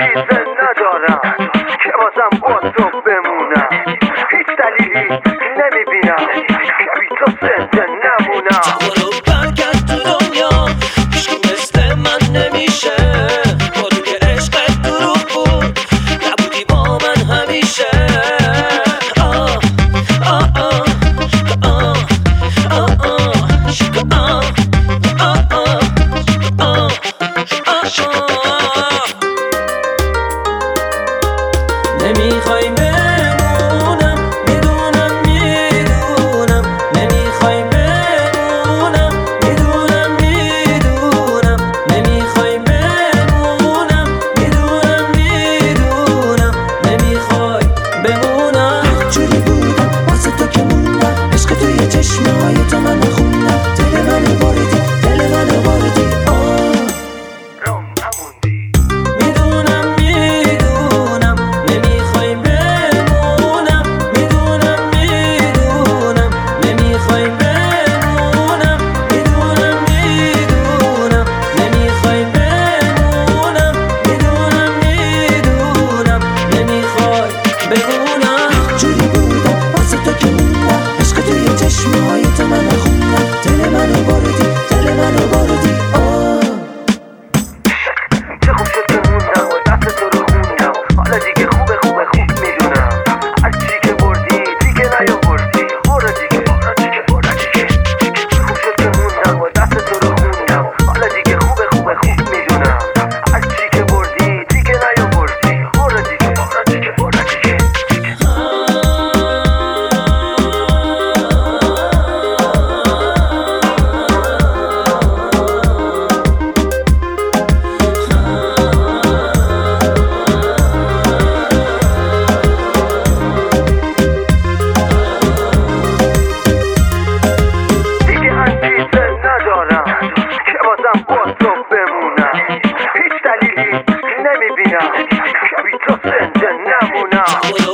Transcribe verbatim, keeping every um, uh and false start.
چیز ندارم که بازم با تو بمونم، هیچ دلیلی نمیبینم که بی تو زنده نمونم. برو برگرد تو دنیا، هیچکی مثل من نمیشه. بارو که عشقت دروغ بود، نبودی با من همیشه. آه آه آه آه آه آه شکا آه آه آه آه آه آه. نمیخوای بمونم، میدونم میدونم. نمیخوای بمونم، میدونم میدونم. نمیخوای بمونم، میدونم میدونم. نمیخوای بمونم. هر جوری بودم واسه تو که موندم، عشق توی چشمای تو منو خوندم. دل منو بردی، دل منو بردی. آه رام نموندی. میدونم میدونم. نمیخوای بمونم، میدونم میدونم. نمیخوای بمونم، میدونم میدونم. نمیخوای بمونم، میدونم میدونم. نمیخوای بمونم. هر جوری بودم واسه تو که موندم، عشق توی چشمای تو منو خوندم. دل منو بردی، دل منو بردی. آه چه خوب شد که موندم و دست تو رو خوندم، حالا دیگه خوبه خوبه خوب میدونم. هر چی که بردی دیگه نیاوردی، برو دیگه برو دیگه برو دیگه. چه خوب شد که موندم و دست تو رو خوندم، حالا دیگه خوبه خوبه خوب میدونم. هر چی که بردی دیگه نیاوردی، برو دیگه برو دیگه برو دیگه. دیگه انگیزه ندارم که بازم با تو بمونم، هیچ دلیلی نمیبینم که بی تو زنده نمونم.